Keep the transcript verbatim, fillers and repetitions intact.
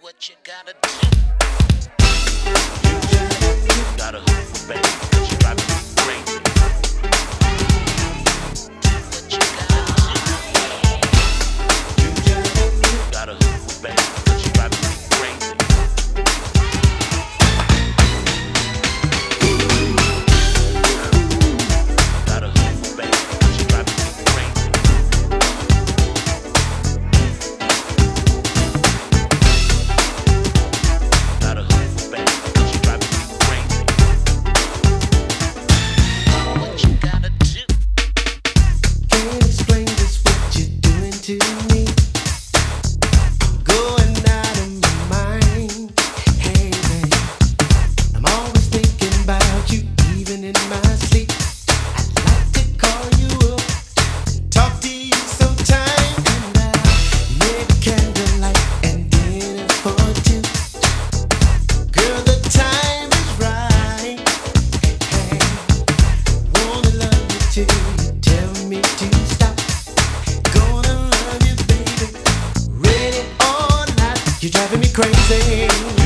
what you gotta do. Gotta hoop for baby, cause you drive me crazy. What you gotta do. Gotta hoop for baby, cause you drive me crazy. Gotta hoop for baby, cause you drive me crazy. Gotta hoop for baby, cause you drive me crazy. What you gotta do. Can't explain just what you're doing to me. I'm going out of my mind. Hey man, I'm always thinking about you, even in my sleep. I'd like to call you up, talk to you sometime, and I'll make candlelight and dinner for two. Girl, the time is right. Hey, wanna love you till you tell me to stop. Gonna love you, baby, ready or not. You're driving me crazy.